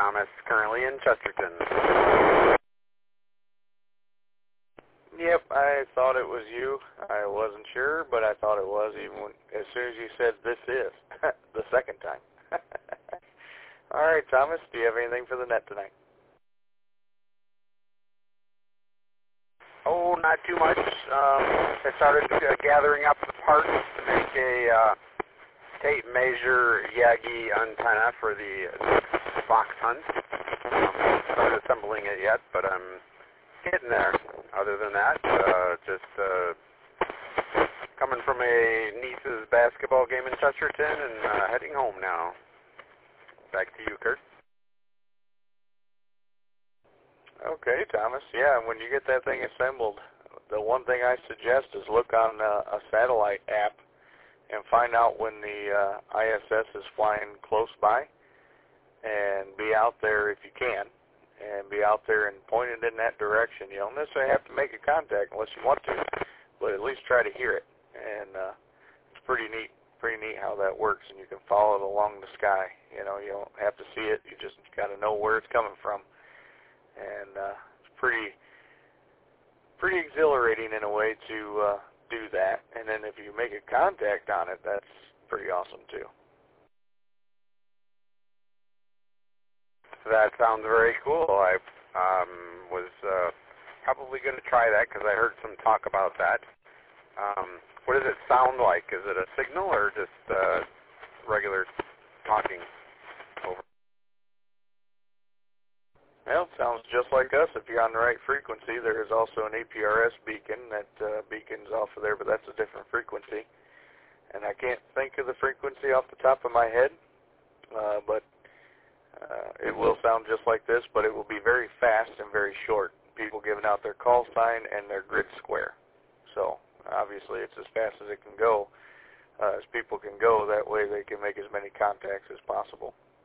Thomas, currently in Chesterton. Yep, I thought it was you. I wasn't sure, but I thought it was as soon as you said this is, the second time. All right, Thomas, do you have anything for the net tonight? Oh, not too much. I started gathering up the parts to make a tape measure Yagi antenna for the fox hunt. Started assembling it yet, but I'm getting there. Other than that, just coming from a niece's basketball game in Chesterton and heading home now. Back to you, Kurt. Okay, Thomas. Yeah, when you get that thing assembled, the one thing I suggest is look on a satellite app and find out when the ISS is flying close by, and be out there if you can, and be out there and point it in that direction. You don't necessarily have to make a contact unless you want to, but at least try to hear it. And it's pretty neat how that works, and you can follow it along the sky. You know, you don't have to see it. You just got to know where it's coming from. And it's pretty exhilarating in a way to do that. And then if you make a contact on it, that's pretty awesome too. That sounds very cool. I was probably going to try that because I heard some talk about that. What does it sound like? Is it a signal or just regular talking over? Well, it sounds just like us if you're on the right frequency. There is also an APRS beacon that beacons off of there, but that's a different frequency. And I can't think of the frequency off the top of my head, but it will sound just like this, but it will be very fast and very short. People giving out their call sign and their grid square. So obviously it's as fast as it can go, as people can go. That way they can make as many contacts as possible.